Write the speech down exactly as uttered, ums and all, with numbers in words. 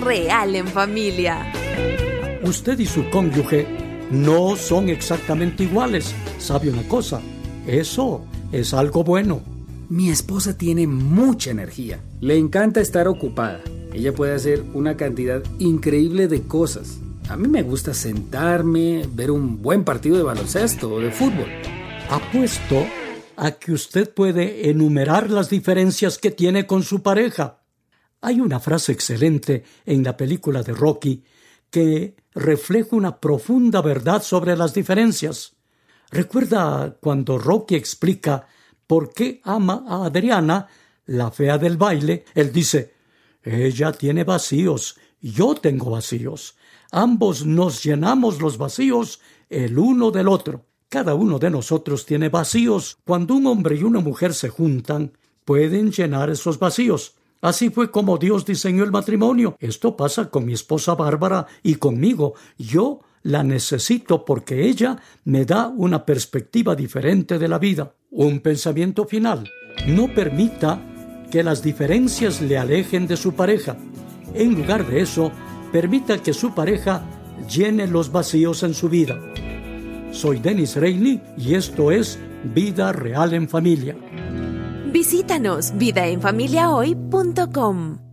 real en familia. Usted y su cónyuge no son exactamente iguales. ¿Sabe una cosa? Eso es algo bueno. Mi esposa tiene mucha energía. Le encanta estar ocupada. Ella puede hacer una cantidad increíble de cosas. A mí me gusta sentarme, ver un buen partido de baloncesto o de fútbol. Apuesto a que usted puede enumerar las diferencias que tiene con su pareja. Hay una frase excelente en la película de Rocky que refleja una profunda verdad sobre las diferencias. ¿Recuerda cuando Rocky explica por qué ama a Adriana, la fea del baile? Él dice: ella tiene vacíos, yo tengo vacíos. Ambos nos llenamos los vacíos el uno del otro. Cada uno de nosotros tiene vacíos. Cuando un hombre y una mujer se juntan, pueden llenar esos vacíos. Así fue como Dios diseñó el matrimonio. Esto pasa con mi esposa Bárbara y conmigo. Yo la necesito porque ella me da una perspectiva diferente de la vida. Un pensamiento final: no permita que las diferencias le alejen de su pareja. En lugar de eso, permita que su pareja llene los vacíos en su vida. Soy Dennis Reilly y esto es Vida Real en Familia. Visítanos vida en familia hoy punto com.